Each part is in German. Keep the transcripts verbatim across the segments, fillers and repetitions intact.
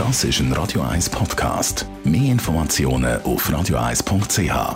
Das ist ein Radio eins Podcast. Mehr Informationen auf radio eins punkt c h.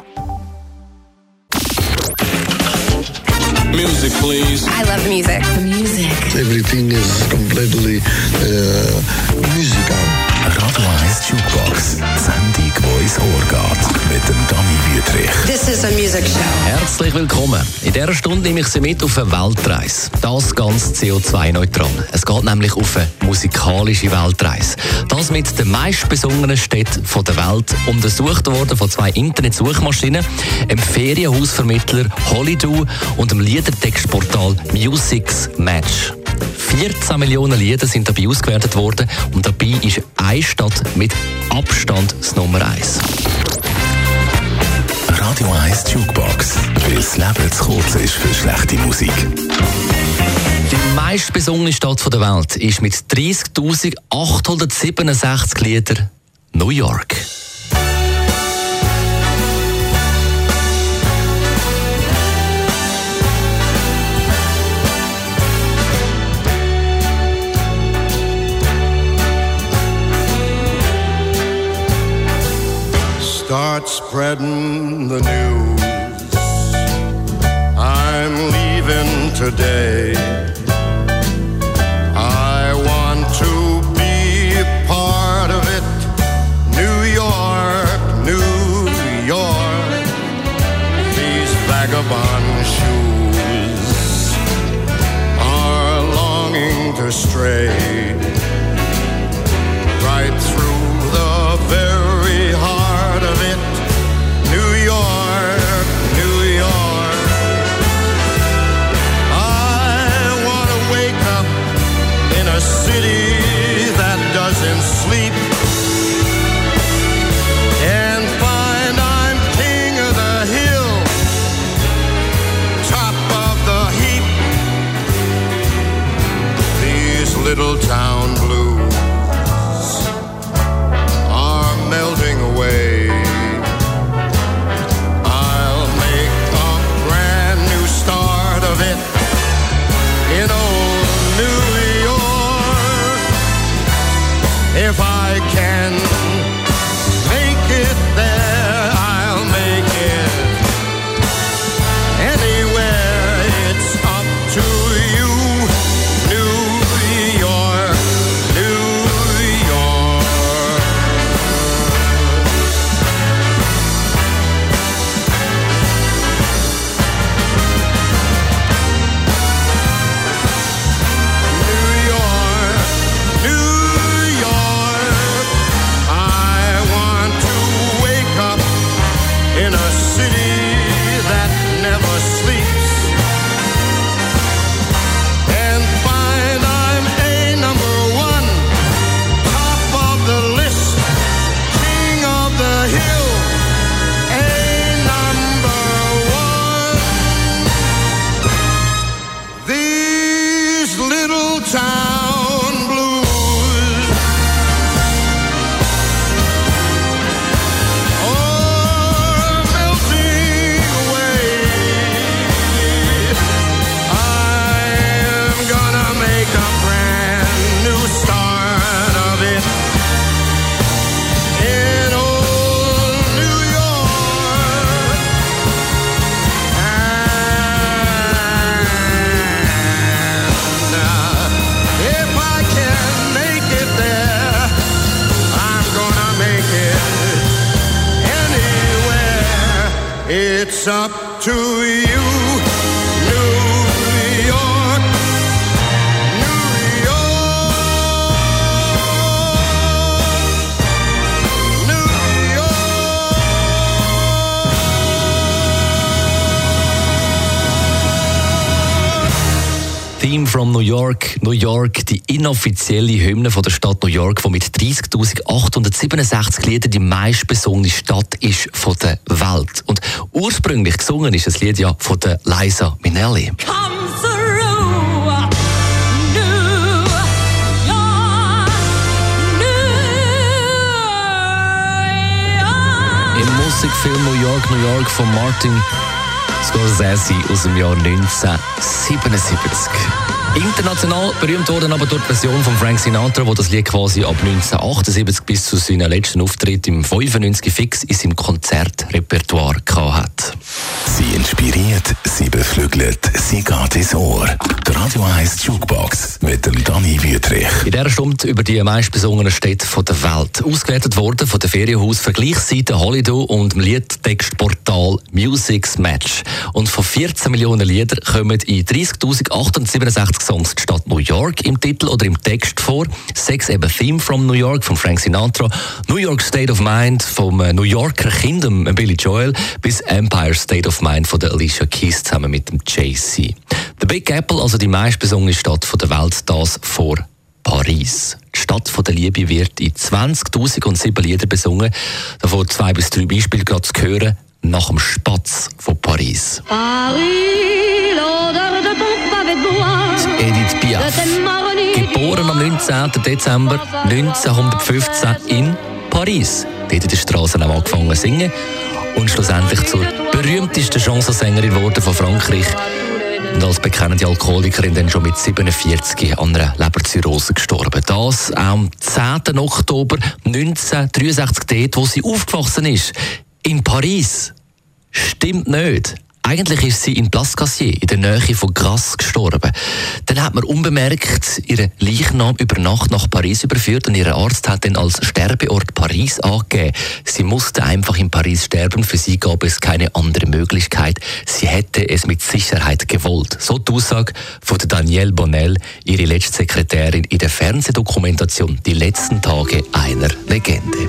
Music, please. I love music. Music. Everything is completely uh, musical. Radio eins Jukebox. Sendung, die ins Ohr geht. Mit dem Dani Wüthrich. This is a music show. Herzlich willkommen. In dieser Stunde nehme ich Sie mit auf eine Weltreise. Das ganz C O zwei neutral. Es geht nämlich auf eine musikalische Weltreise. Das mit den meistbesungenen Städten der Welt, untersucht worden von zwei Internetsuchmaschinen, einem Ferienhausvermittler Holidoo und dem Liedertextportal Music's Match. vierzehn Millionen Lieder sind dabei ausgewertet worden und dabei ist eine Stadt mit Abstand das Nummer eins. Radio eins Jukebox. Weil das Leben zu kurz ist für schlechte Musik. Die meistbesungene Stadt der Welt ist mit dreissigtausendachthundertsiebenundsechzig Liedern New York. Start spreading the news. I'm leaving today. I want to be a part of it. New York, New York. These vagabond shoes are longing to stray right through the very heart of it. New York, New York. I want to wake up in a city that doesn't sleep and find I'm king of the hill, top of the heap. These little town blues are melting away. I'll make a brand new start of it in old New York. If I can make it there, I'll make it anywhere. It's up to you, New York, New York. New York, New York. I want to wake up in a city that never sleeps and find I'm a number one, top of the list, king of the hill, a number one. These little town blues are melting away. I'm gonna make a brand new start of it in old New York. And uh, if I can make it there, I'm gonna make it anywhere. It's up to you, New York, New York, New York. Theme from New York, New York, die inoffizielle Hymne von der Stadt New York, die mit dreissigtausendachthundertsiebenundsechzig Liedern die meistbesungene Stadt ist von der Welt. Und ursprünglich gesungen ist das Lied ja von der Liza Minnelli. Come through, New York, New York. Im Musikfilm New York, New York von Martin Scorsese aus dem Jahr neunzehnhundertsiebenundsiebzig. International berühmt worden aber durch die Version von Frank Sinatra, der das Lied quasi ab neunzehnhundertachtundsiebzig bis zu seinem letzten Auftritt im fünfundneunzig fix in seinem Konzertrepertoire hatte. Sie inspiriert, sie beflügelt, sie geht ins Ohr. Die Radio eins Jukebox mit dem Dani Wüthrich. In dieser Stunde über die meistbesungenen Städte der Welt. Ausgewertet worden von der Ferienhaus-Vergleichsseite Holido und dem Liedtextportal Music's Match. Und von vierzehn Millionen Liedern kommen in dreißigtausendachthundertsiebenundsechzig Songs die Stadt New York im Titel oder im Text vor. Sechs eben Theme from New York von Frank Sinatra, New York State of Mind vom New Yorker Kingdom Billy Joel bis Empire State of Mind von der Alicia Keys zusammen mit dem Jay-Z. The Big Apple, also die meistbesungene Stadt der Welt, das vor Paris. Die Stadt der Liebe wird in zwanzigtausendsieben Liedern besungen. Davon zwei bis drei Beispiele gerade zu hören nach dem Spatz von Paris. Paris, l'odeur de ton pavé de bois. Edith Piaf, geboren am neunzehnten Dezember neunzehnhundertfünfzehn in Paris. Dort in den Straßen auch angefangen zu singen und schlussendlich zur berühmtesten Chansonsängerin geworden von Frankreich. Und als bekannte Alkoholikerin dann schon mit siebenundvierzig an einer Leberzirrhose gestorben. Das am zehnten Oktober neunzehnhundertdreiundsechzig, dort, wo sie aufgewachsen ist. In Paris. Stimmt nicht. Eigentlich ist sie in Place Cassier, in der Nähe von Grasse, gestorben. Dann hat man unbemerkt ihren Leichnam über Nacht nach Paris überführt und ihr Arzt hat dann als Sterbeort Paris angegeben. Sie musste einfach in Paris sterben, für sie gab es keine andere Möglichkeit. Sie hätte es mit Sicherheit gewollt. So die Aussage von Danielle Bonnel, ihre letzte Sekretärin in der Fernsehdokumentation «Die letzten Tage einer Legende».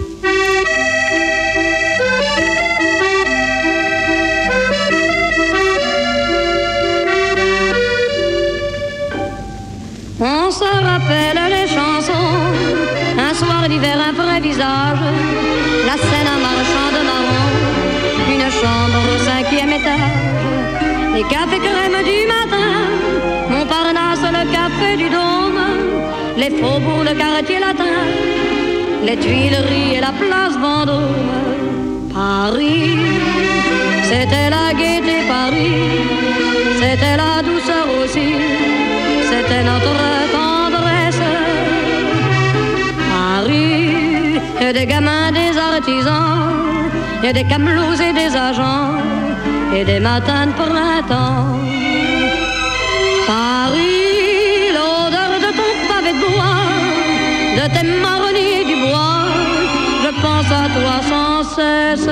On se rappelle les chansons, un soir d'hiver, un vrai visage, la scène un marchand de marron, une chambre au cinquième étage, les cafés crème du matin, Montparnasse, le café du Dôme, les faubourgs, le quartier latin, les Tuileries et la place Vendôme. Paris, c'était la gaieté, Paris, c'était la douceur aussi. C'était notre tendresse. Paris, et des gamins, des artisans, et des camelots et des agents, et des matins de printemps. Paris, l'odeur de ton pavé de bois, de tes marronniers du bois, je pense à toi sans cesse.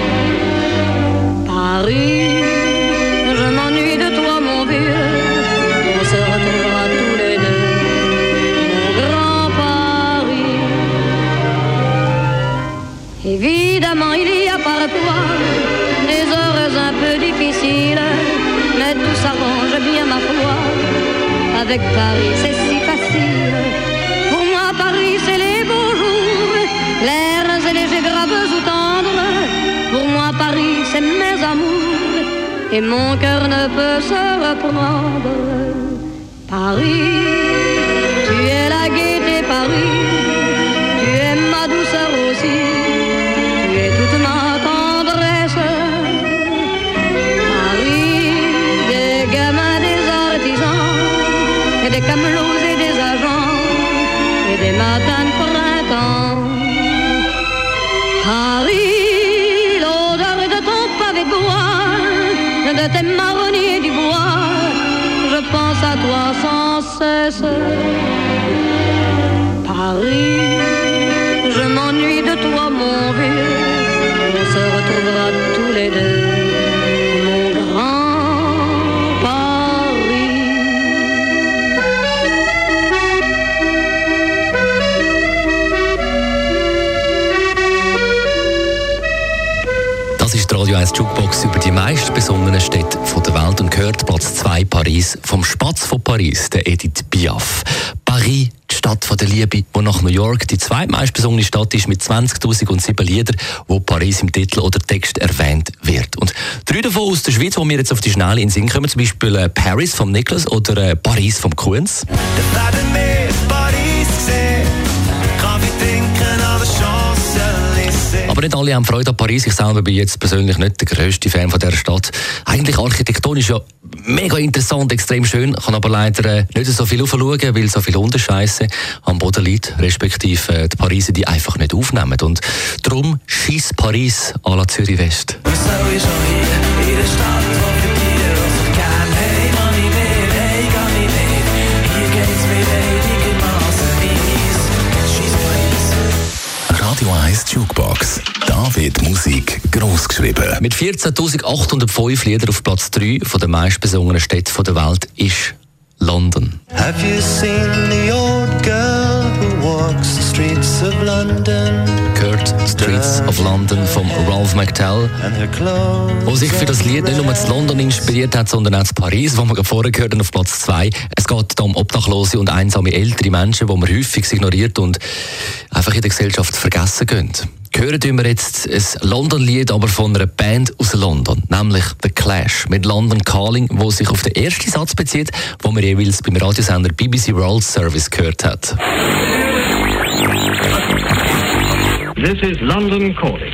Paris, je m'ennuie de toi, mon vieux. On se retrouvera tous les deux, mon grand Paris. Évidemment, il y a parfois des heures un peu difficiles, mais tout s'arrange bien, ma foi. Avec Paris, c'est si facile. Pour moi, Paris, c'est les beaux jours, l'air c'est léger, graves ou tendres. Pour moi, Paris, c'est mes amours, et mon cœur ne peut se reprendre. Paris, tu es la gaieté, Paris, tu es ma douceur aussi, tu es toute ma tendresse. Paris, des gamins, des artisans, et des camelots et des agents, et des matins de printemps. Paris, l'odeur de ton pavé de bois, de tes marronniers du bois, je pense à toi sans cesse. Paris, je m'ennuie de toi, mon vieux. On se retrouvera tous les deux, mon grand Paris. Das ist die Radio eins Jukebox über die meistbesungenen Städte der Welt und gehört Platz zwei Paris vom Spatz von Paris, der Edith Piaf. Paris, die Stadt der Liebe, die nach New York die zweitmeistbesungene Stadt ist mit zwanzigtausendsieben Liedern, wo Paris im Titel oder Text erwähnt wird. Und drei davon aus der Schweiz, wo wir jetzt auf die Schnelle in den Sinn kommen, zum Beispiel äh, Paris vom Nicholas oder äh, Paris vom Kunz. Aber nicht alle haben Freude an Paris. Ich selber bin jetzt persönlich nicht der grösste Fan von dieser Stadt. Eigentlich architektonisch ja mega interessant, extrem schön, kann aber leider äh, nicht so viel aufschauen, weil so viel Unterscheisse am Boden liegt, respektive äh, die Pariser die einfach nicht aufnehmen. Und darum schießt Paris à la Zürich West. Radio eins Jukebox. Da wird Musik gross geschrieben. Mit vierzehntausendachthundertfünf Liedern auf Platz drei von der meistbesungenen Städte der Welt ist London. Have you seen the old girl who walks the streets of London? Gehört Streets of London von Ralph McTell, wo sich für das Lied nicht nur zu London inspiriert hat, sondern auch zu Paris, wo wir vorher gehört haben, auf Platz zwei. Es geht um obdachlose und einsame ältere Menschen, die man häufig ignoriert und einfach in der Gesellschaft vergessen gehen. Hören wir jetzt ein London-Lied, aber von einer Band aus London, nämlich The Clash mit London Calling, wo sich auf den ersten Satz bezieht, wo man jeweils beim Radiosender B B C World Service gehört hat. This is London Calling.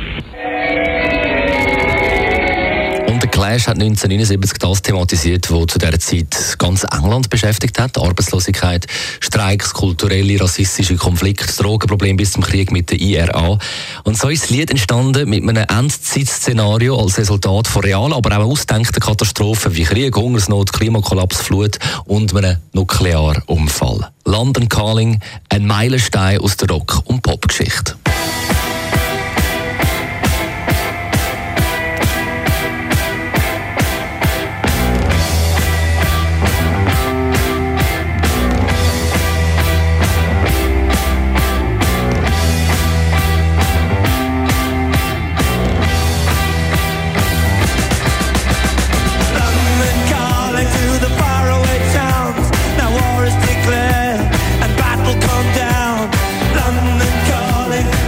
Und der Clash hat neunzehnhundertneunundsiebzig das thematisiert, was zu dieser Zeit ganz England beschäftigt hat. Arbeitslosigkeit, Streiks, kulturelle, rassistische Konflikte, Drogenprobleme bis zum Krieg mit der I R A. Und so ist das Lied entstanden mit einem Endzeitszenario als Resultat von realen, aber auch ausgedenkten Katastrophen wie Krieg, Hungersnot, Klimakollaps, Flut und einem Nuklearunfall. London Calling, ein Meilenstein aus der Rock- und Popgeschichte. Down. London calling.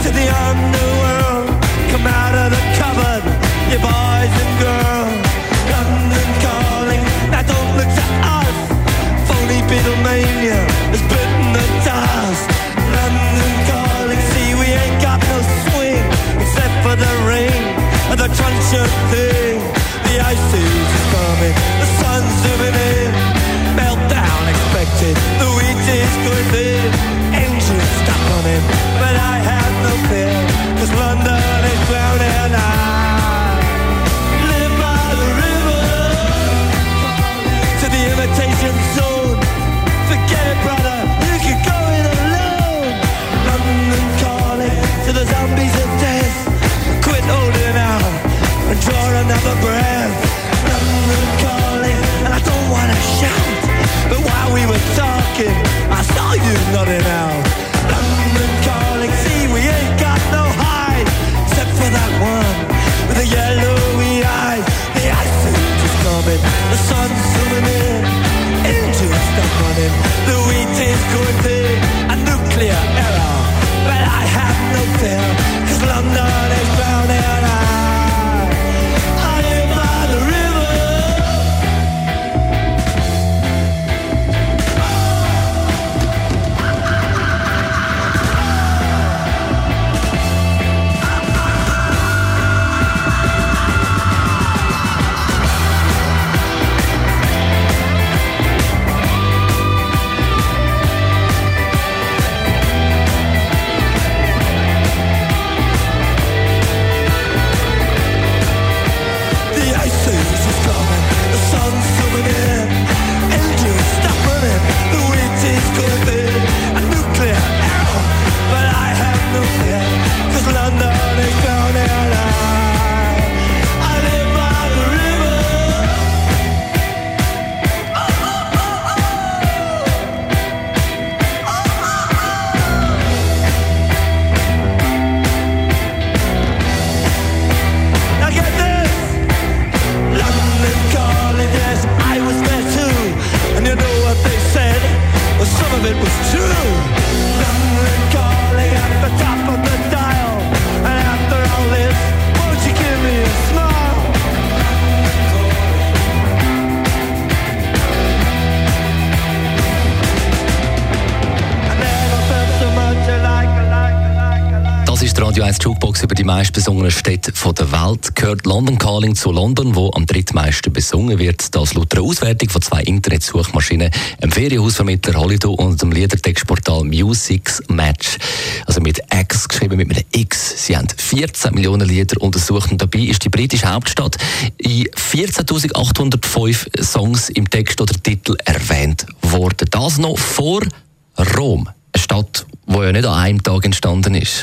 die Radio eins Jukebox über die meistbesungenen Städte der Welt. Gehört London Calling zu London, wo am drittmeisten besungen wird. Das laut einer Auswertung von zwei Internetsuchmaschinen, einem Ferienhausvermittler Holiday und dem Liedertextportal Music's Match. Also mit X geschrieben, mit einem X. Sie haben vierzehn Millionen Lieder untersucht und dabei ist die britische Hauptstadt in vierzehntausendachthundertfünf Songs im Text oder Titel erwähnt worden. Das noch vor Rom. Eine Stadt, die ja nicht an einem Tag entstanden ist.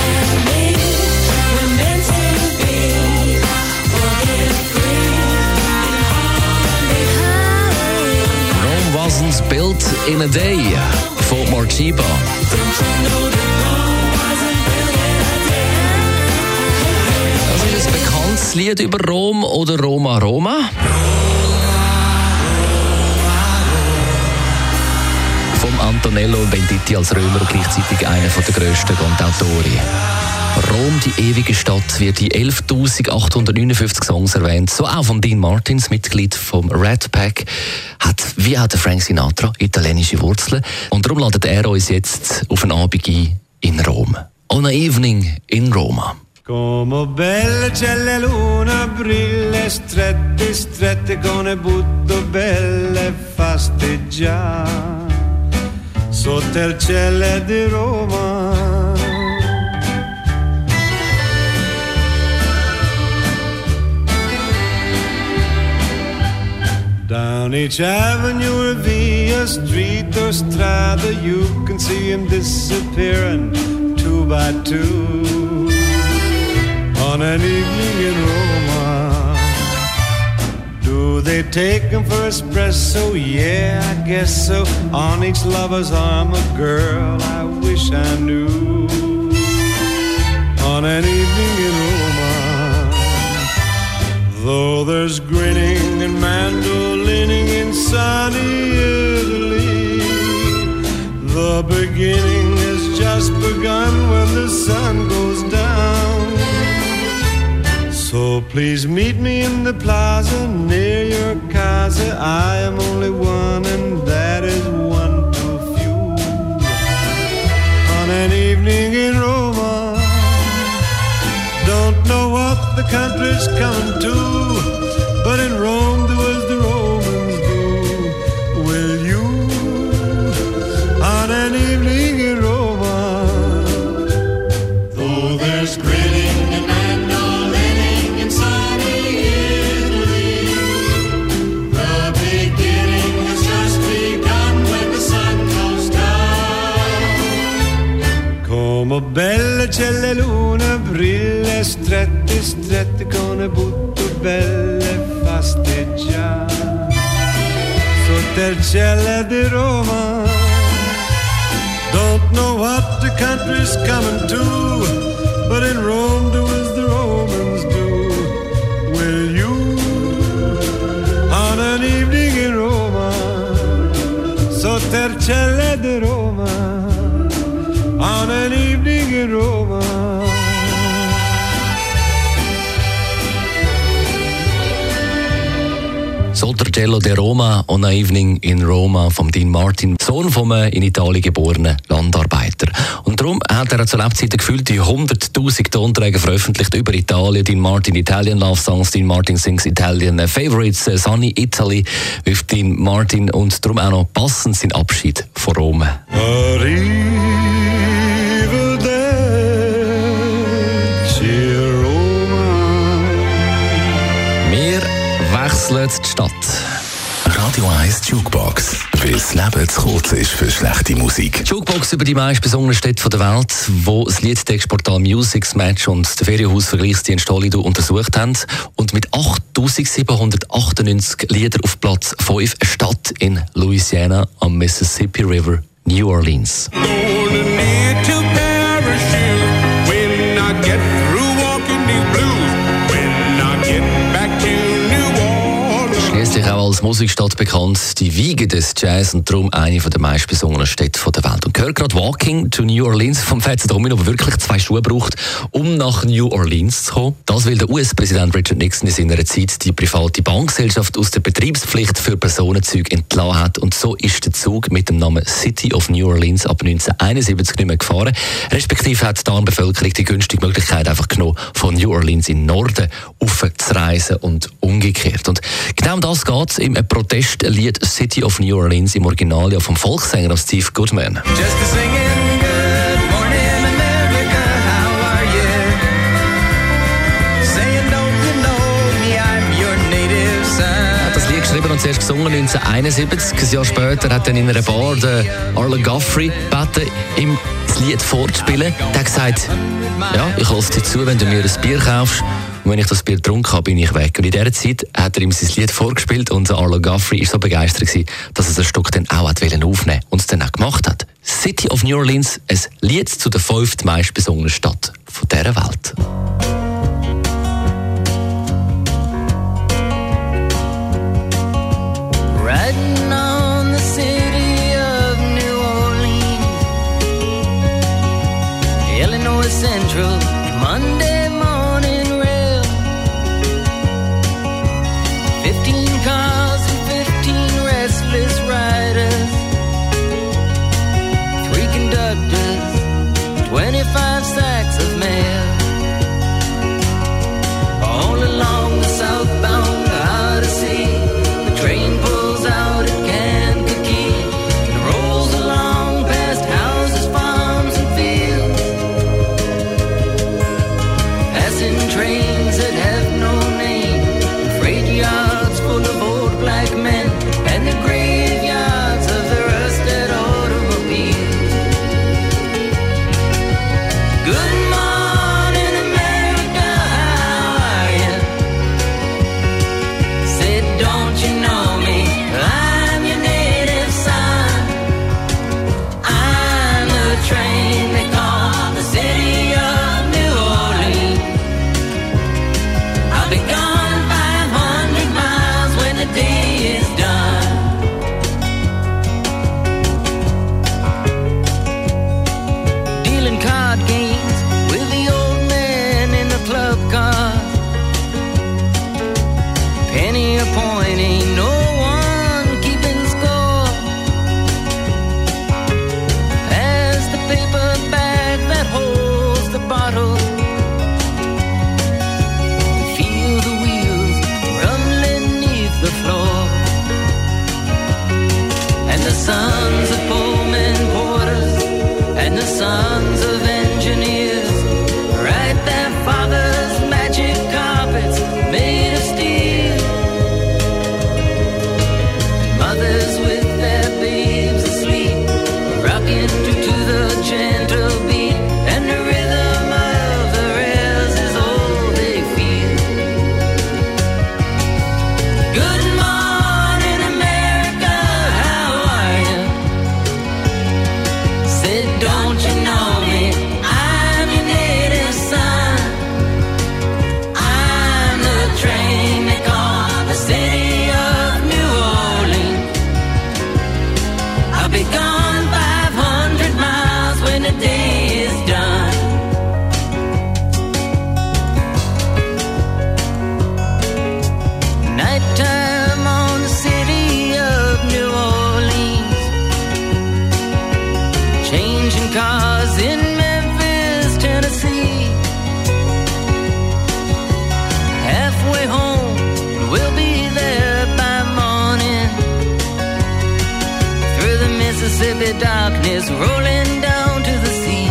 Rome wasn't built in a day, von Morcheeba. Das ist ein bekanntes Lied über Rom oder Roma Roma. Vom Antonello Venditti als Römer und gleichzeitig einer der grössten Cantautori. Rom, die ewige Stadt, wird in elftausendachthundertneunundfünfzig Songs erwähnt. So auch von Dean Martins, Mitglied vom Rat Pack, hat wie auch Frank Sinatra italienische Wurzeln. Und darum ladet er uns jetzt auf einen Abend ein in Rom. On a evening in Roma. Come belle c'è la luna, brille strette, strette con le butto belle fasteggiare. Sotto il cielo di Roma. Down each avenue or via street or strada, you can see him disappearing two by two on an evening in Roma. Do they take him for espresso? Yeah, I guess so. On each lover's arm a girl I wish I knew. On an evening in Roma. Though there's grinning and mandolining in sunny Italy, the beginning has just begun when the sun goes down. So please meet me in the plaza near your casa. I am only one and that is one too few. On an evening in Roma, don't know what the country's coming to, but in Rome do as the Romans do. Will you? On an evening in Roma, though there's grinning and mandolining in sunny Italy, the beginning has just begun when the sun goes down. Come belle c'è la luna, brille strette, strette con le butto belle fasteggiare. Sotto il cielo di Roma, don't know what the country's coming to, but in Rome do as the Romans do. Will you? On an evening in Roma, sotto il cielo di Roma, on an evening in Roma. Sottercello de Roma, On a Evening in Roma von Dean Martin, Sohn vom in Italien geborenen Landarbeiter. Und darum hat er zur Lebzeit gefühlte hunderttausend Tonträger veröffentlicht über Italien. Dean Martin Italian Love Songs, Dean Martin Sings Italian Favorites, Sunny Italy with Dean Martin und darum auch noch passend sein Abschied von Rom. Wechseln die Stadt. Radio eins Jukebox, weil das Leben zu kurz ist für schlechte Musik. Jukebox über die meistbesungenen Städte der Welt, wo das Liedtextportal Music's Match und der Ferienhausvergleichsdienst Holiday untersucht haben. Und mit achttausendsiebenhundertachtundneunzig Liedern auf Platz fünf eine Stadt in Louisiana am Mississippi River, New Orleans. Schließlich auch als als Musikstadt bekannt, die Wiege des Jazz und darum eine der meistbesungenen Städte der Welt. Und gehört gerade Walking to New Orleans vom Fats Domino, der wirklich zwei Schuhe braucht, um nach New Orleans zu kommen. Das, weil der U S-Präsident Richard Nixon in seiner Zeit die private Bankgesellschaft aus der Betriebspflicht für Personenzüge entlassen hat. Und so ist der Zug mit dem Namen City of New Orleans ab neunzehnhunderteinundsiebzig nicht mehr gefahren. Respektive hat die Bevölkerung die günstige Möglichkeit einfach genommen, von New Orleans in den Norden rauf zu reisen und umgekehrt. Und genau um das geht es im Protestlied City of New Orleans im Original ja vom Volkssänger Steve Goodman. Just a singing, good morning America, how are you? Saying, don't you know me, I'm your native son. Er hat das Lied geschrieben und zuerst gesungen neunzehnhunderteinundsiebzig. Ein Jahr später hat er in einer Bar den Arlen Guthrie gebeten, ihm das Lied vorzuspielen. Der hat gesagt, ja, ich lasse dir zu, wenn du mir ein Bier kaufst. Und wenn ich das Bier getrunken habe, bin ich weg. Und in dieser Zeit hat er ihm sein Lied vorgespielt und Arlo Guthrie war so begeistert gewesen, dass er das Stück dann auch aufnehmen wollte und es dann auch gemacht hat. City of New Orleans, ein Lied zu der fünft meistbesungenen Stadt von dieser Welt. Riding on the city of New Orleans, Illinois Central, Monday morning rail. Fifteen cars and fifteen restless riders, three conductors, twenty-five sacks of mail. All along the southbound Odyssey, the train pulls out at Kankakee and rolls along past houses, farms, and fields, passing trains that have no name, freight yards full of old black men, and the graveyards of the rusted automobiles. Good morning, America, how are you? Said, don't you know me? I'm your native son. I'm the train they call the city of New Orleans. I'll be gone five hundred miles when the day is done. Dealing card games with the old man in the club car. Penny a point, ain't no one keeping score. Pass the paper bag that holds the bottle. Feel the wheels rumbling neath the floor. And the sons of Pullman porters and the sons of engineers write their father's magic carpets made of steel. Mothers with their babes asleep, rocking to, to the gentle beat, and the rhythm of the rails is all they feel. Good morning, America, how are you? Said, don't you know me? I'm your native son. I'm the train they call the city of New Orleans. I'll be gone five hundred miles when the day is done. Nighttime on the city of New Orleans, changing cars in Memphis, Tennessee. Halfway home, we'll be there by morning. Through the Mississippi darkness, rolling down to the sea.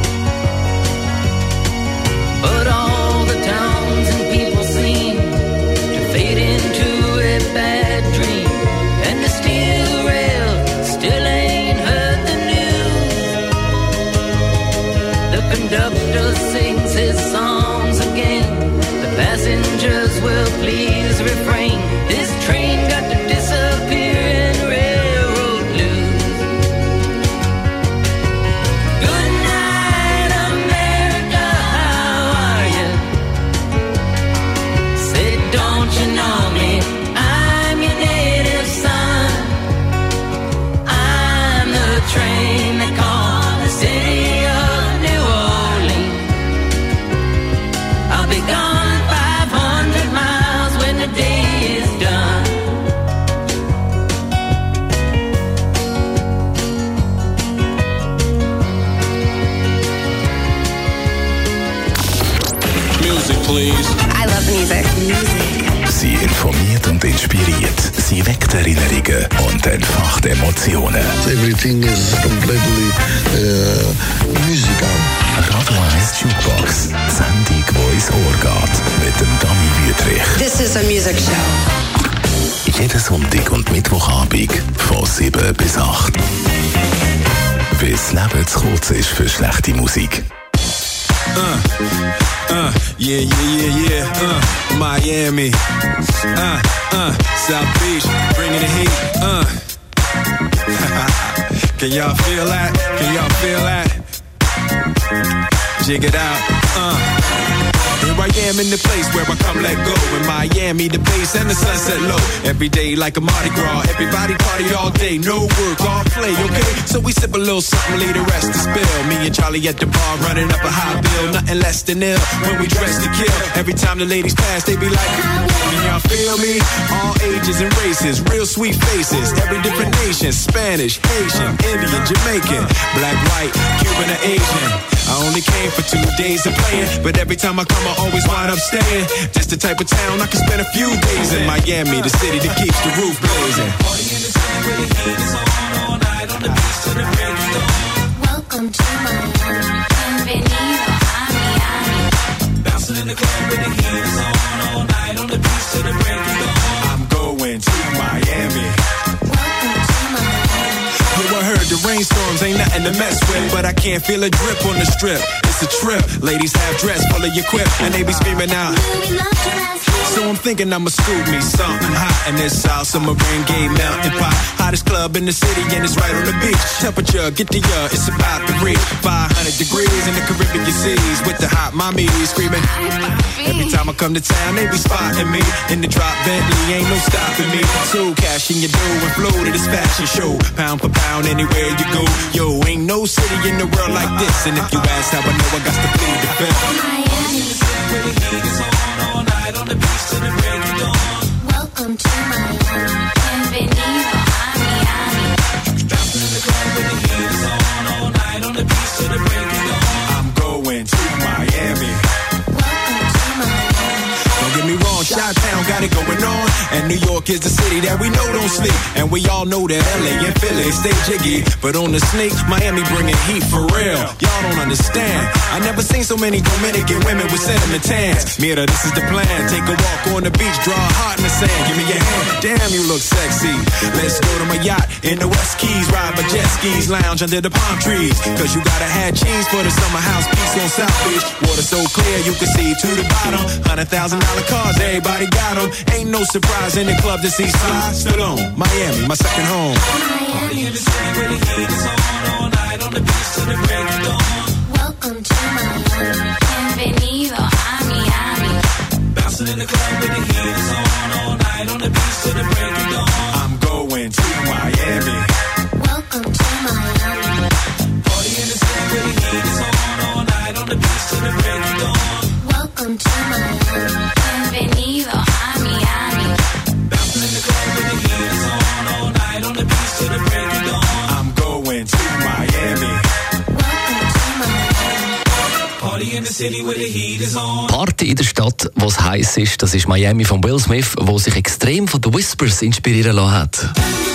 But all the towns and people seem to fade into a bad dream, and the steel rail still ain't heard the news. The conductor sings his songs again, the passengers will please refrain. This train got to disappear in railroad blues. Good night, America, how are you? Say, don't you know me? I'm your native please. I love music. Sie informiert und inspiriert. Sie weckt Erinnerungen und entfacht Emotionen. Everything is completely uh, musical. Radio eins Jukebox. Sendung, die ins Ohr geht. Mit dem Dani Wüthrich. This is a music show. Jeden Sonntag und Mittwochabend von sieben bis acht. Weil das Leben zu kurz ist für schlechte Musik. Uh, uh, yeah, yeah, yeah, yeah, uh, Miami, uh, uh, South Beach, bringing the heat, uh. Can y'all feel that? Can y'all feel that? Jig it out, uh. Here I am in the place where I come let go. In Miami, the bass and the sunset low. Every day like a Mardi Gras. Everybody party all day. No work, all play, okay? So we sip a little something, leave the rest to spill. Me and Charlie at the bar running up a high bill. Nothing less than ill when we dress to kill. Every time the ladies pass, they be like, can y'all feel me? All ages and races, real sweet faces. Every different nation, Spanish, Haitian, Indian, Jamaican, black, white, Cuban, or Asian. I only came for two days of playing, but every time I come I always wind up staying. Just the type of town I can spend a few days in. Miami, the city that keeps the roof blazing. Party in the city where the heat is on all night on the beach to the break of dawn. Welcome to Miami, bienvenido a Miami. Bouncing in the club where the heat is on all night on the beach to the break of dawn. I'm going to Miami. I heard the rainstorms ain't nothing to mess with, but I can't feel a drip on the strip. It's a trip. Ladies have dress full of your quip, and they be screaming out. So I'm thinking I'ma scoop me something hot in this South Summer rain gay mountain pot. Hottest club in the city, and it's right on the beach. Temperature, get the uh, it's about to reach five hundred degrees in the Caribbean seas with the hot mommy screaming. Every time I come to town, they be spotting me in the drop Bentley, ain't no stopping me. So cash in your dough and flow to this fashion show, pound for pound anywhere you go. Yo, ain't no city in the world like this, and if you ask how I know, I got to plead the fifth. Miami, where the heat is on all night on the beach to the break of dawn. welcome to Miami, bienvenido a Miami. Bouncing in the club where the heat is on all night on the beach to the break of dawn. I'm going to Miami. Welcome to Miami. Don't get me wrong, Chi-Town got it going on, and New York is the city that we know don't sleep, and we all know that L A and Philly stay jiggy, but on the sneak, Miami bringing heat for real. Y'all don't understand. I never seen so many Dominican women with cinnamon tans. Mira, this is the plan. Take a walk on the beach, draw a heart in the sand. Give me your hand. Damn, you look sexy. Let's go to my yacht in the West Keys, ride my jet skis, lounge under the palm trees. Cause you gotta have cheese for the summer house piece on South Beach. Water so clear you can see to the bottom. Hundred thousand dollar cars, everybody got them. Ain't no surprise in the club to see Sly Stallone. Miami, my second home. Party in the city where the heat is on all night on the beach to the break of dawn. Welcome to Miami, bienvenido a Miami. Bouncing in the club where the heat is on all night on the beach to the break of dawn. I'm going to Miami. Welcome to Miami. Party in the city where the heat is on all night on the beach to the break of dawn. Welcome to Miami, bienvenido a Miami. Bouncing in the club where the heat is on all night on the beach to the break of dawn. I'm going to Miami. Welcome to Miami. Party in the city where the heat is on. Party in der Stadt, wo es heiß ist, das ist Miami von Will Smith, wo sich extrem von The Whispers inspirieren lassen hat.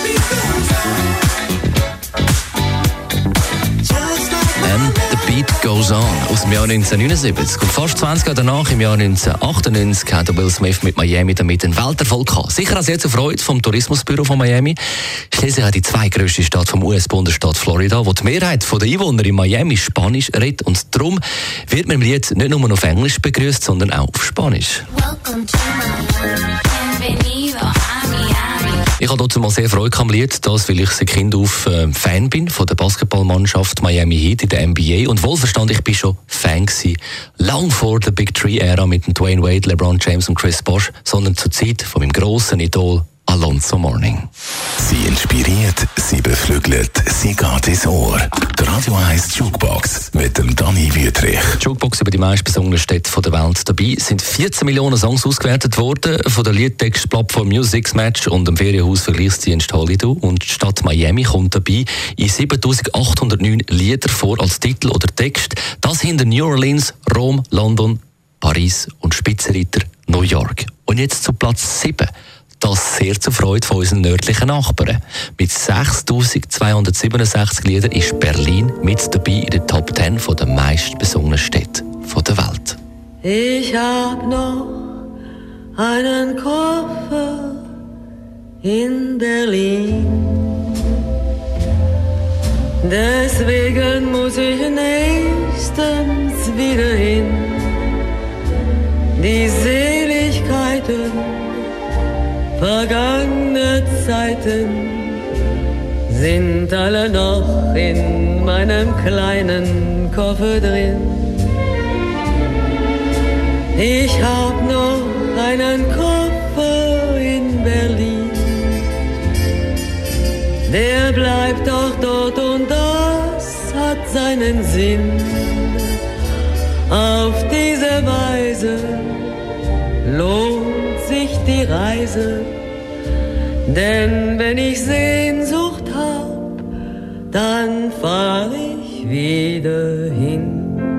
And the beat goes on aus dem Jahr neunzehnhundertneunundsiebzig. Und fast zwanzig Jahre danach, im Jahr neunzehnhundertachtundneunzig, hat Will Smith mit Miami damit einen Welterfolg gehabt. Sicher auch sehr zur Freude vom Tourismusbüro von Miami. Schließlich auch die zweitgrößte Stadt vom U S-Bundesstaat Florida, wo die Mehrheit der Einwohner in Miami Spanisch redet. Und darum wird man im Lied nicht nur auf Englisch begrüßt, sondern auch auf Spanisch. Welcome to Miami, bienvenido a Miami. Ich habe dazu mal sehr Freude am Lied, das, weil ich seit Kind auf äh, Fan bin von der Basketballmannschaft Miami Heat in der N B A. Und wohlverstanden, ich bin schon Fan gewesen. Lang vor der Big Three-Ära mit dem Dwayne Wade, LeBron James und Chris Bosh, sondern zur Zeit von meinem grossen Idol Alonzo Mourning. Sie inspiriert, sie beflügelt, sie geht ins Ohr. Die Radio eins Jukebox mit dem Dani Wüthrich. Die Jukebox über die meistbesungenen Städte der Welt. Dabei sind vierzehn Millionen Songs ausgewertet worden von der Liedtextplattform Music Match und dem Ferienhaus-Vergleichsdienst Holido. Und die Stadt Miami kommt dabei in siebentausendachthundertneun Lieder vor als Titel oder Text. Das hinter New Orleans, Rom, London Paris und Spitzenreiter New York. Und jetzt zu Platz sieben. Das sehr zur Freude von unseren nördlichen Nachbarn. Mit sechstausendzweihundertsiebenundsechzig Liedern ist Berlin mit dabei in den Top zehn der meistbesungenen Städte der Welt. Ich hab noch einen Koffer in Berlin. Deswegen muss ich nächstens wieder hin. Die Seligkeiten vergangene Zeiten sind alle noch in meinem kleinen Koffer drin. Ich hab noch einen Koffer in Berlin. Der bleibt doch dort und das hat seinen Sinn. Auf diese Weise lohnt sich die Reise, denn wenn ich Sehnsucht hab, dann fahr ich wieder hin.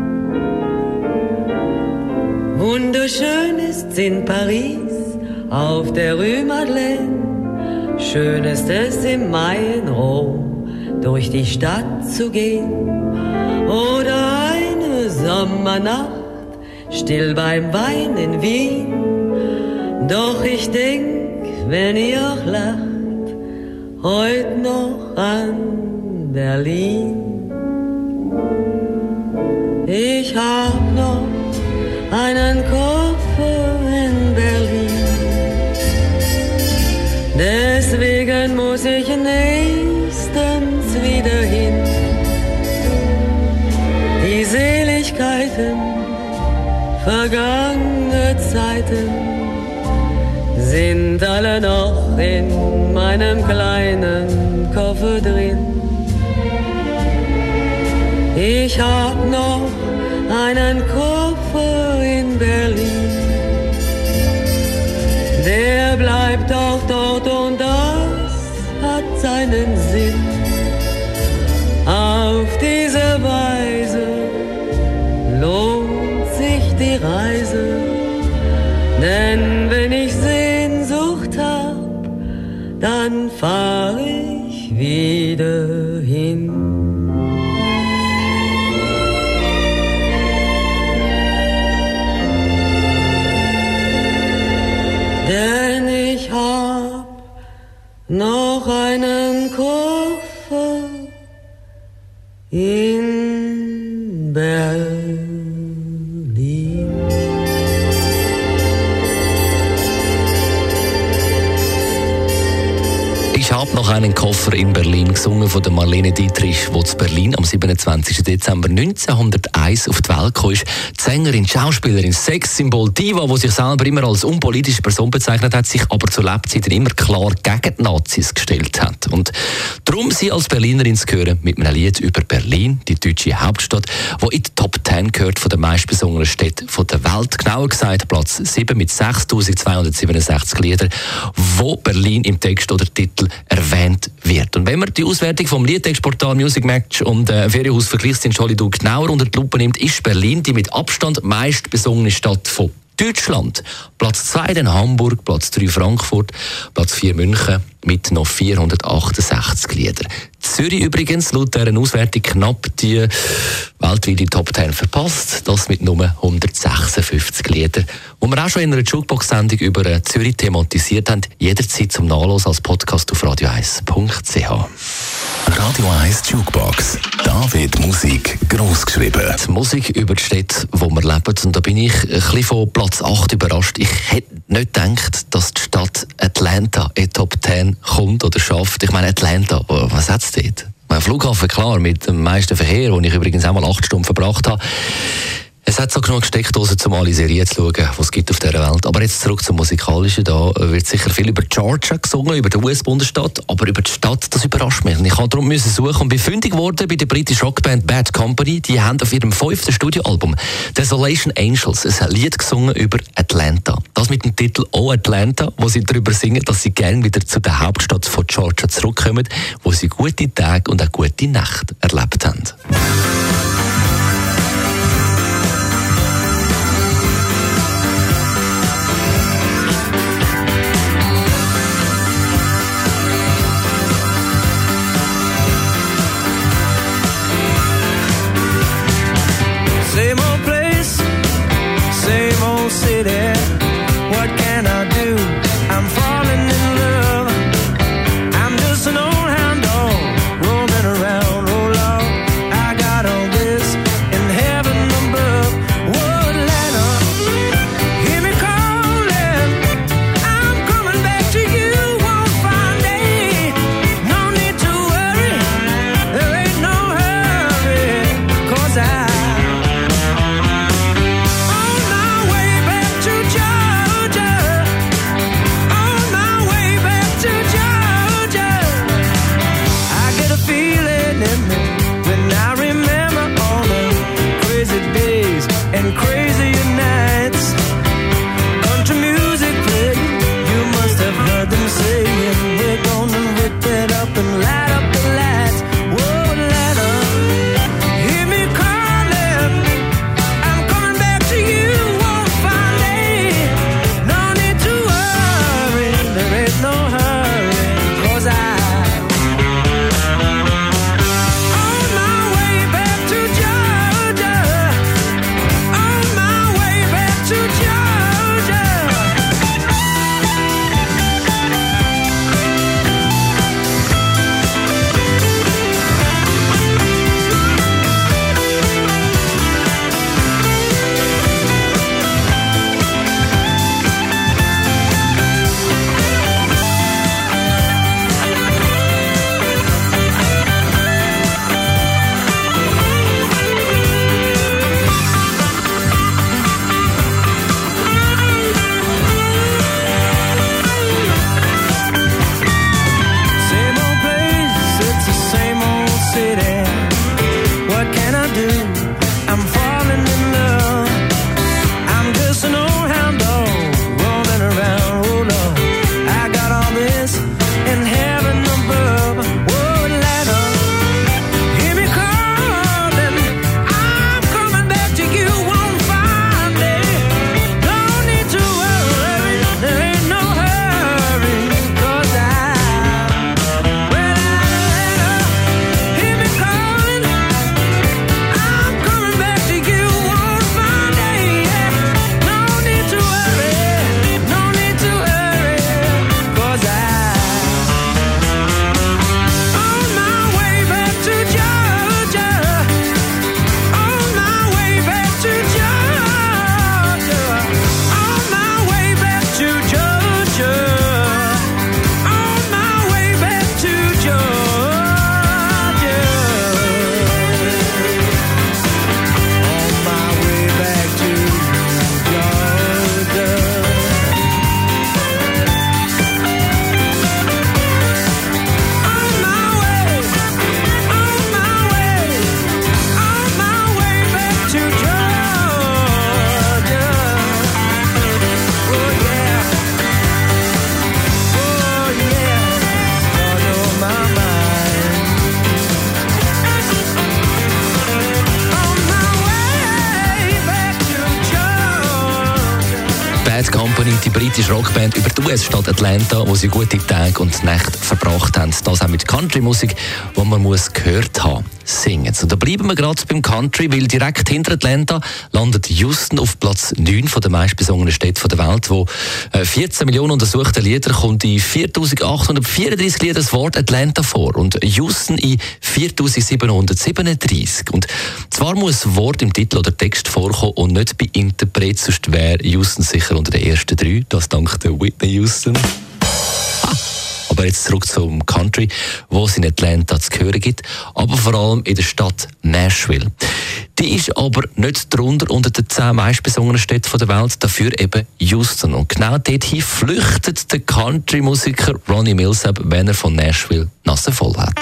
Wunderschön ist's in Paris auf der Rue Madeleine, schön ist es im Mai in Rom durch die Stadt zu gehen, oder eine Sommernacht still beim Wein in Wien. Doch ich denk, wenn ihr auch lacht, heut noch an Berlin. Ich hab noch einen Koffer in Berlin. Deswegen muss ich nächstens wieder hin. Die Seligkeiten vergangene Zeiten sind alle noch in meinem kleinen Koffer drin. Ich hab noch einen Koffer in Berlin. Der bleibt auch dort und das hat seinen Sinn. Auf diese Weise lohnt sich die Reise, denn wenn ich Sehnsucht hab, dann fahr ich wieder hin. Denn ich hab noch einen Koffer in Berlin. Ich hab noch einen Koffer in Berlin, gesungen von der Marlene Dietrich, die zu Berlin am siebenundzwanzigsten Dezember neunzehnhunderteins auf die Welt kam. Die Sängerin, Schauspielerin, Sexsymbol, Diva, die sich selber immer als unpolitische Person bezeichnet hat, sich aber zu Lebzeiten immer klar gegen die Nazis gestellt hat. Und darum sie als Berlinerin zu hören mit einem Lied über Berlin, die deutsche Hauptstadt, die in die Top zehn gehört von den meistbesungenen Städten der Welt. Genauer gesagt Platz sieben mit sechstausendzweihundertsiebenundsechzig Liedern, wo Berlin im Text oder Titel erwähnt wird. Und wenn man die Auswertung vom Liedtextportal Music Match und äh, Ferienhaus Vergleichsdienst Hollywood genauer unter die Lupe nimmt, ist Berlin die mit Abstand meist besungene Stadt von Deutschland. Platz zwei dann Hamburg, Platz drei Frankfurt, Platz vier München mit noch vierhundertachtundsechzig Liedern. Zürich übrigens laut dieser Auswertung knapp die weltweite Top zehn verpasst, das mit nur hundertsechsundfünfzig Liedern. Und wir auch schon in einer Jukebox-Sendung über Zürich thematisiert haben, jederzeit zum Nachlesen als Podcast auf radio eins punkt c h. Radio eins Jukebox. Da wird Musik gross geschrieben. Die Musik über die Städte, wo wir leben. Und da bin ich ein bisschen von Platz acht überrascht. Ich hätte nicht gedacht, dass die Stadt Atlanta in Top zehn kommt oder schafft. Ich meine, Atlanta, was hat es dort? Mein Flughafen, klar, mit dem meisten Verkehr, wo ich übrigens auch mal acht Stunden verbracht habe. Es hat so genug Steckdosen, um alle Serien zu schauen, die es gibt auf dieser Welt. Aber jetzt zurück zum Musikalischen. Da wird sicher viel über Georgia gesungen, über die U S-Bundesstaat, aber über die Stadt, das überrascht mich. Und ich musste darum suchen und bin fündig geworden bei der britischen Rockband Bad Company. Die haben auf ihrem fünften Studioalbum Desolation Angels ein Lied gesungen über Atlanta. Das mit dem Titel «Oh Atlanta», wo sie darüber singen, dass sie gerne wieder zu der Hauptstadt von Georgia zurückkommen, wo sie gute Tage und auch gute Nächte erlebt haben. and crazier nights. Country music played, you must have heard them saying, we're gonna rip it up and light up the lights. Whoa, light up. Hear me calling, I'm coming back to you, won't find it. No need to worry, there ain't no hurry, 'cause I Die britische Rockband über die U S-Stadt Atlanta, wo sie gute Tage und Nächte verbracht haben. Das auch mit Country-Musik, die man muss gehört haben. Singen. Und da bleiben wir gerade beim Country, weil direkt hinter Atlanta landet Houston auf Platz neun von der meistbesungenen Städte der Welt, wo vierzehn Millionen untersuchte Lieder kommt in viertausendachthundertvierunddreißig Lieder das Wort Atlanta vor und Houston in viertausendsiebenhundertsiebenunddreißig. Und zwar muss ein Wort im Titel oder Text vorkommen und nicht bei Interpret, sonst wäre Houston sicher unter den ersten drei. Das dank der Whitney Houston. Aber jetzt zurück zum Country, wo es in Atlanta zu hören gibt, aber vor allem in der Stadt Nashville. Die ist aber nicht drunter unter den zehn meistbesungenen Städten der Welt, dafür eben Houston. Und genau dorthin flüchtet der Country-Musiker Ronnie Milsap, wenn er von Nashville Nase voll hat.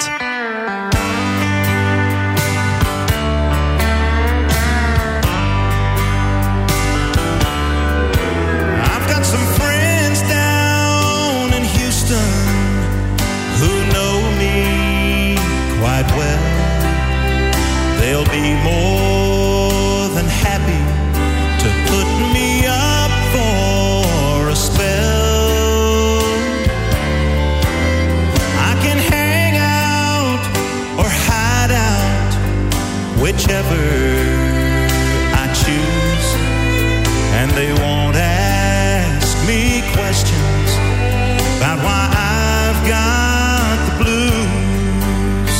Whichever I choose, and they won't ask me questions about why I've got the blues.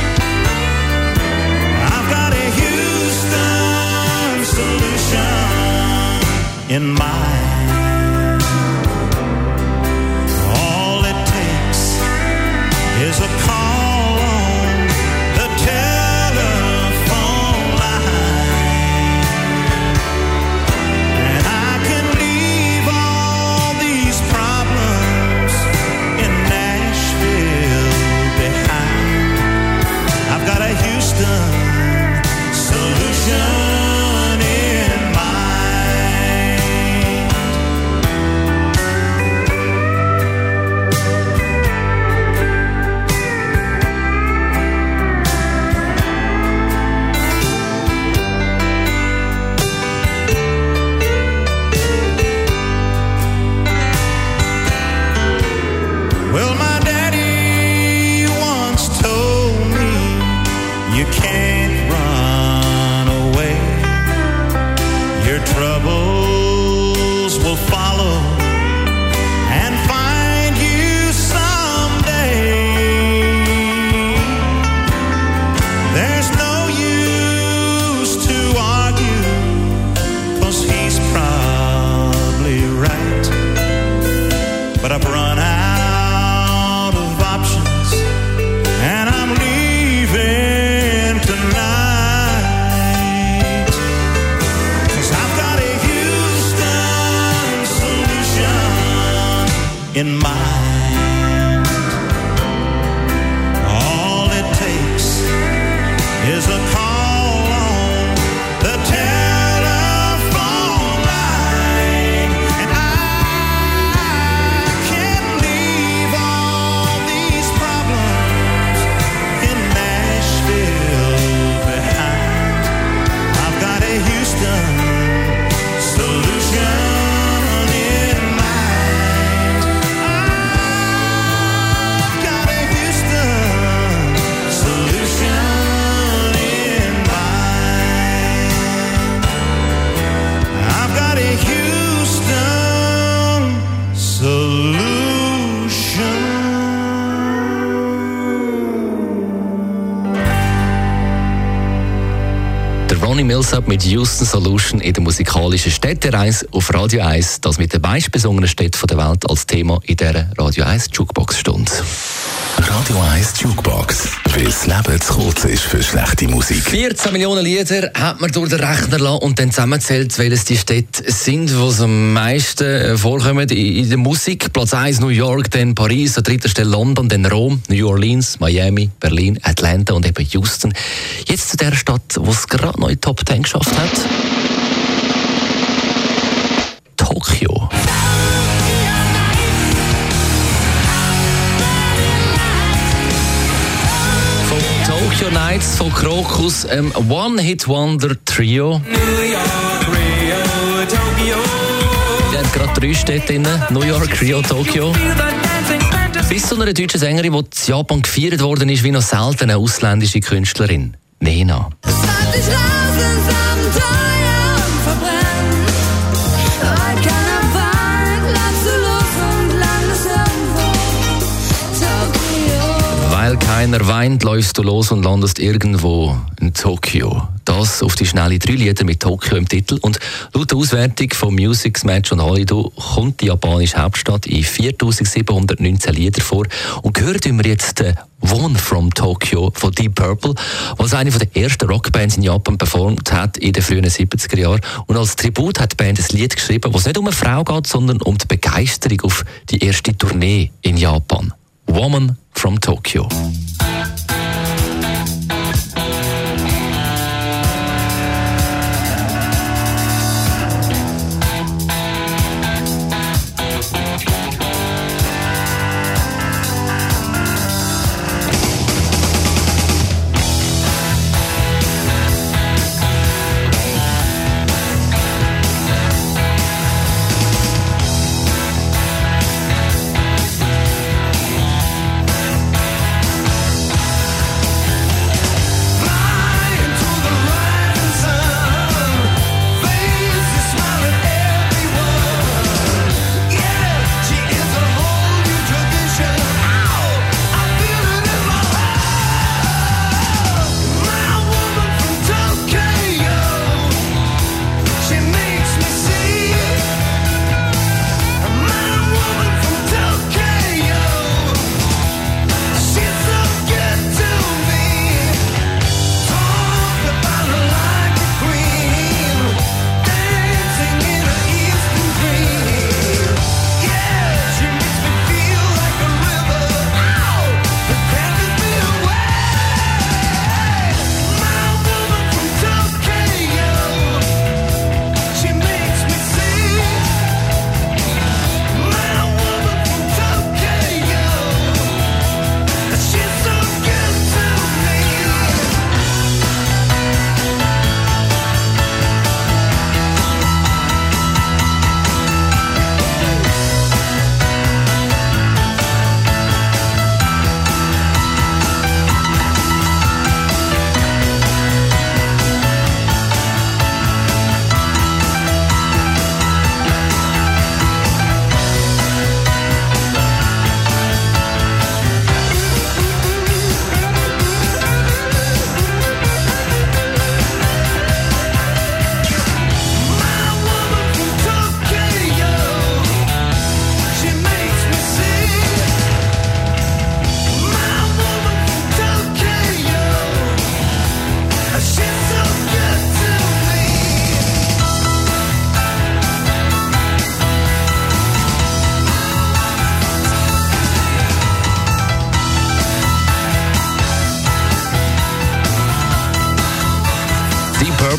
I've got a Houston solution in mind. All it takes is a call on the telephone line, and I can leave all these problems in Nashville behind. I've got a Houston solution in troubles will follow and find you someday. There's no use to argue, 'cause he's probably right. But I've run out of options and I'm leaving tonight. 'Cause I've got a Houston solution in mind. All it takes is a call on the telephone line, and I can leave all these problems in Nashville behind. I've got a Houston solution in mind. I've got a Houston solution in mind. I've got a Houston solution. Der Ronnie Millsap mit Houston Solution in der musikalischen Städtereise auf Radio eins. Das mit der meistbesungenen Stadt der Welt als Thema in dieser Radio eins Jukebox-Stunde. Radio eins Jukebox, weil das Leben zu kurz ist für schlechte Musik. vierzehn Millionen Lieder hat man durch den Rechner lassen und dann zusammengezählt, welches die Städte sind, wo es am meisten vorkommen in der Musik. Platz eins New York, dann Paris, an dritter Stelle London, dann Rom, New Orleans, Miami, Berlin, Atlanta und eben Houston. Jetzt zu der Stadt, wo es gerade noch in die Top zehn geschafft hat. Tokio. Tokyo Nights von Krokus, ähm, One-Hit-Wonder-Trio. Der hat gerade drei Städte drin, New York, Rio, Tokyo. Bis zu einer deutschen Sängerin, die in Japan gefeiert worden ist, wie noch selten eine ausländische Künstlerin. Nena. Weil keiner weint, läufst du los und landest irgendwo in Tokio. Das auf die schnelle drei Lieder mit Tokio im Titel. Und laut der Auswertung von Music Match und Holiday kommt die japanische Hauptstadt in viertausendsiebenhundertneunzehn Lieder vor. Und gehört wir jetzt den One from Tokyo von Deep Purple, was eine der ersten Rockbands in Japan performt hat in den frühen siebziger Jahren. Und als Tribut hat die Band ein Lied geschrieben, wo es nicht um eine Frau geht, sondern um die Begeisterung auf die erste Tournee in Japan. Woman from Tokyo.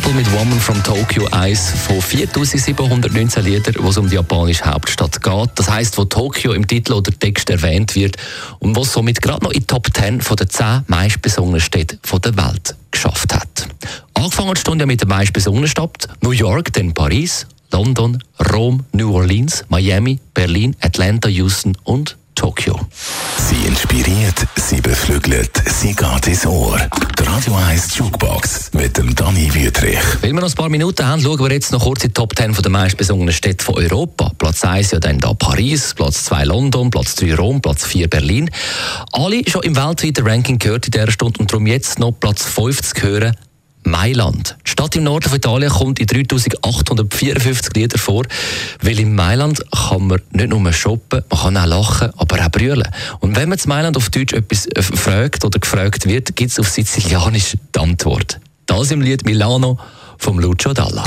Purple mit Woman from Tokyo, eins von viertausendsiebenhundertneunzehn Liedern, wo es um die japanische Hauptstadt geht. Das heisst, wo Tokio im Titel oder Text erwähnt wird und was somit gerade noch in die Top zehn von den zehn meistbesungenen Städten der Welt geschafft hat. Angefangen hat die Stunde mit der meistbesungenen Stadt, New York, dann Paris, London, Rom, New Orleans, Miami, Berlin, Atlanta, Houston und Tokio. Sie inspiriert, sie beflügelt, sie geht ins Ohr. Die Radio eins Jukebox mit dem Dani Wüthrich. Weil wir noch ein paar Minuten haben, schauen wir jetzt noch kurz in die Top zehn der meistbesungenen Städte von Europa. Platz eins ja dann da Paris, Platz zwei London, Platz drei Rom, Platz vier Berlin. Alle schon im weltweiten Ranking gehört in dieser Stunde und darum jetzt noch Platz fünf zu hören. Mailand. Die Stadt im Norden von Italien kommt in dreitausendachthundertvierundfünfzig Liedern vor, weil in Mailand kann man nicht nur shoppen, man kann auch lachen, aber auch brüllen. Und wenn man in Mailand auf Deutsch etwas fragt oder gefragt wird, gibt es auf Sizilianisch die Antwort. Das im Lied Milano von Lucio Dalla.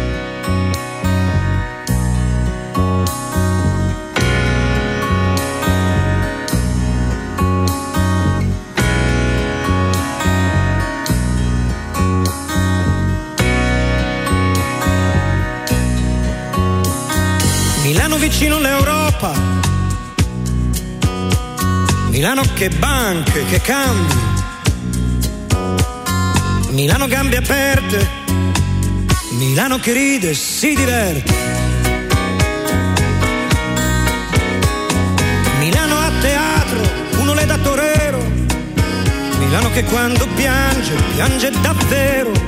Milano vicino all'Europa, Milano che banche, che cambi, Milano gambe aperte, Milano che ride e si diverte, Milano a teatro, uno le da torero, Milano che quando piange, piange davvero,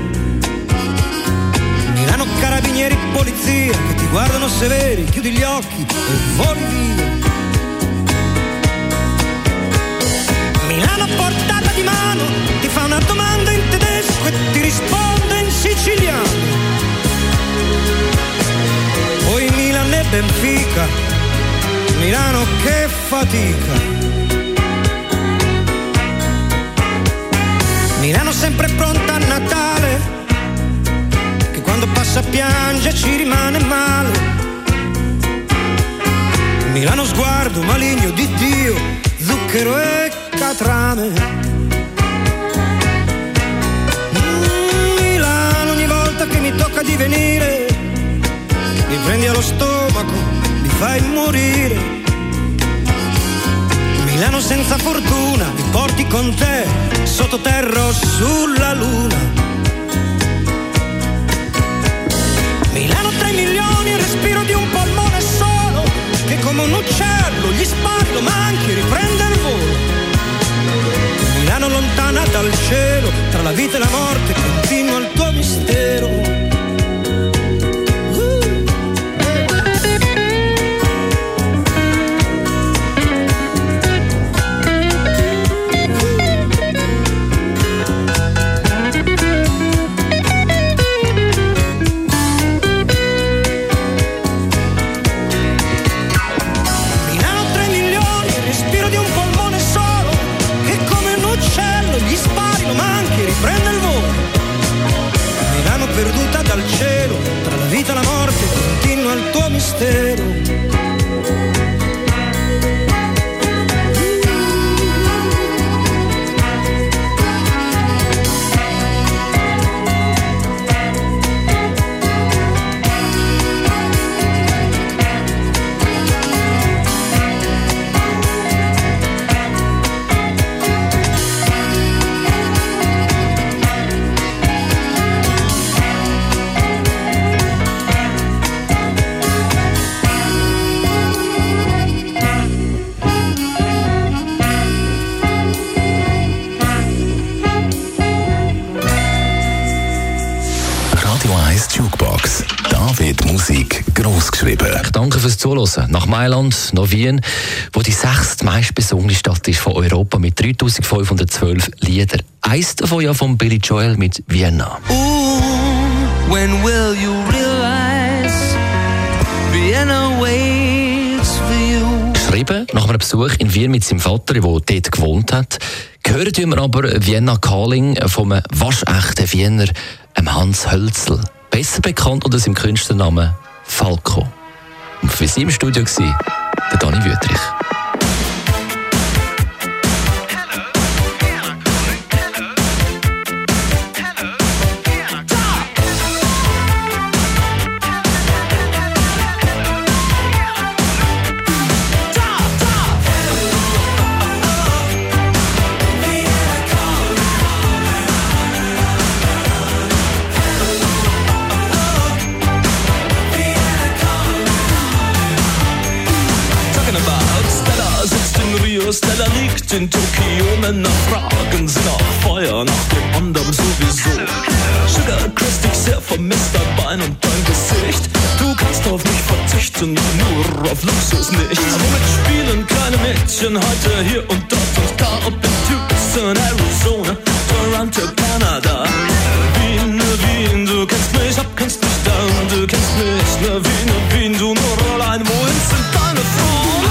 Milano carabinieri, polizia che ti guardano severi, chiudi gli occhi e voli via. Milano a portata di mano, ti fa una domanda in tedesco e ti risponde in siciliano. Poi Milano e Benfica, Milano che fatica. Milano sempre pronta a Natale, quando passa piange ci rimane male. Milano sguardo maligno di Dio, zucchero e catrame. Mm, Milano ogni volta che mi tocca di venire, mi prendi allo stomaco, mi fai morire. Milano senza fortuna, mi porti con te, sottoterra o sulla luna. Milano tre milioni, il respiro di un polmone solo, che come un uccello gli spari, lo manchi, riprende il volo. Milano lontana dal cielo, tra la vita e la morte, continua il tuo mistero. Perduta dal cielo, tra la vita e la morte, continua il tuo mistero. Jukebox. Da wird Musik gross geschrieben. Ich danke fürs Zuhören. Nach Mailand noch Wien, wo die sechste meistbesungene Stadt ist von Europa mit dreitausendfünfhundertzwölf Liedern. Eins davon ja von Billy Joel mit Vienna. Ooh, when will you realize Vienna waits for you? Geschrieben nach einem Besuch in Wien mit seinem Vater, der dort gewohnt hat. Gehört wir aber Vienna Calling vom waschechten Wiener Hans Hölzl. Besser bekannt unter seinem Künstlernamen Falco. Und für sie im Studio war der Dani Wüthrich. Leider liegt in Tokio, Männer fragen sie nach Feuer, nach dem anderen sowieso. Sugar küsst dich sehr vermisst, dein Bein und dein Gesicht. Du kannst auf mich verzichten, nur auf Luxus nicht. Womit spielen kleine Mädchen heute hier und dort und da? Ob in Tucson, Arizona, Toronto, Kanada. Wien, Wien, du kennst mich ab, kennst mich down. Du kennst mich, ne Wien, ne Wien, du nur allein. Wohin sind deine Frauen?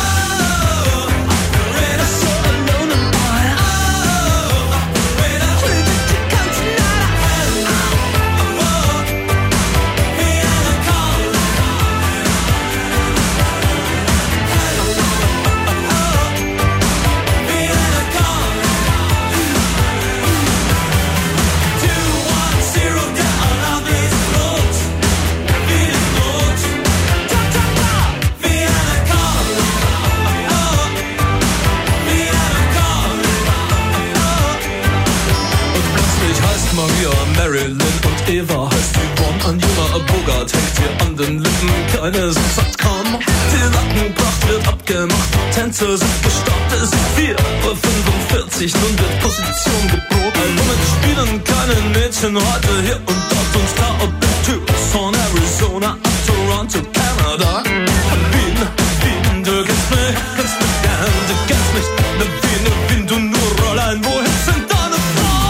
Marilyn und Eva heißt Yvonne, ein junger Bogart hängt dir an den Lippen, keine Satcom. Die Lackenpracht wird abgemacht, Tänze sind gestartet, es ist vier Uhr fünfundvierzig, nun wird Position geprobt. Womit spielen keine Mädchen heute hier und dort und da? Ob in Tucson, Arizona, Toronto, Kanada. Wien, Wien, du kennst mich, kennst mich gern, du kennst mich. Ne Wien, ne Wien, du nur allein, wohin sind deine Frauen?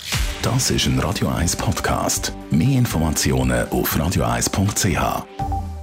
Das ist ein Radio eins Podcast. Mehr Informationen auf radio eins punkt c h.